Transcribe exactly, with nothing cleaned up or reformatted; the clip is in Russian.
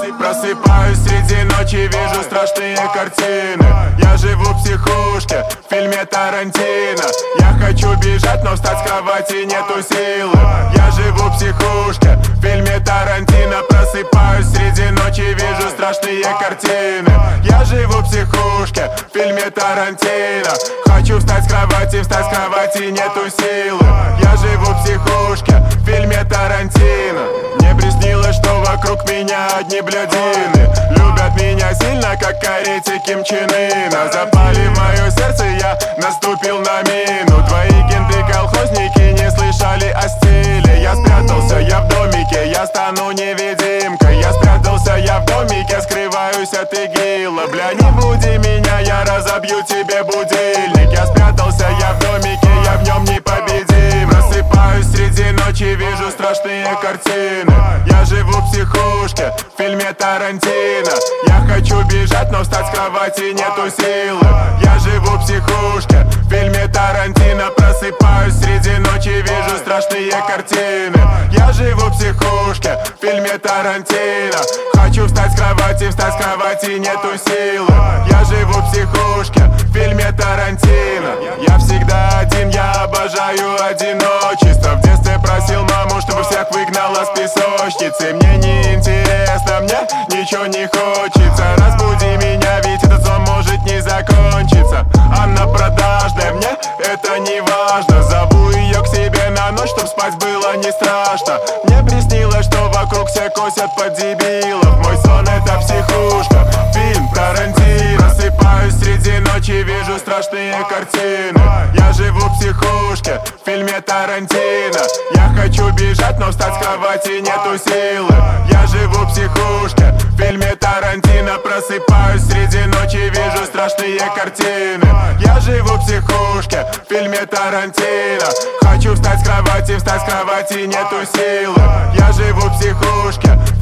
Просыпаюсь среди ночи, вижу страшные картины. Я живу в психушке, в фильме Тарантино. Я хочу бежать, но встать с кровати нету силы. Я живу в психушке, в фильме Тарантино. Просыпаюсь среди ночи, вижу страшные картины. Я живу в психушке, в фильме Тарантино. Хочу встать с кровати, встать с кровати нету силы. Я живу в психушке, в фильме Тарантино. Мне приснилось, что вокруг меня одни блядины. Любят меня сильно, как карете Ким Чен Ына. Запали в мое сердце, я наступил на мину. Твои кенты-колхозники не слышали о стиле. Я спрятался, я в домике, я стану невидимкой. Я спрятался, я в домике, скрываюсь от игила. Бля, не буди меня, я разобью тебе будильник. Я спрятался, я в домике, я в нем непобедим. Просыпаюсь среди ночи, вижу страшные картины. Я живу в психушке, в фильме Тарантино. Я хочу бежать, но встать с кровати нету силы. Я живу в психушке, в фильме Тарантино. Просыпаюсь среди ночи, вижу страшные картины. Я живу в психушке, в фильме Тарантино. Хочу встать с кровати, встать с кровати нету силы. Я живу в психушке, в фильме Тарантино. Я всегда один, я обожаю одиночество. В детстве просил маму, чтобы всех выгнала с песочницы. Мне не интересно, мне ничего не хочется. Разбуди меня, ведь этот сон может не закончиться. Она продажная, мне это не важно. Зову ее к себе на ночь, чтоб спать было не страшно. Мне приснилось, что вокруг все косят под дебилов. Мой сон это психушка, фильм Тарантино. Просыпаюсь среди ночи, вижу страшные картины. Я живу в психушке, в фильме Тарантино. Я хочу бежать, но встать с кровати нету силы. Я живу в психушке, в фильме Тарантино. Просыпаюсь среди ночи, вижу страшные картины. Я живу в психушке, в фильме Тарантино. Хочу встать с кровати, встать с кровати нету силы. Я живу в психушке,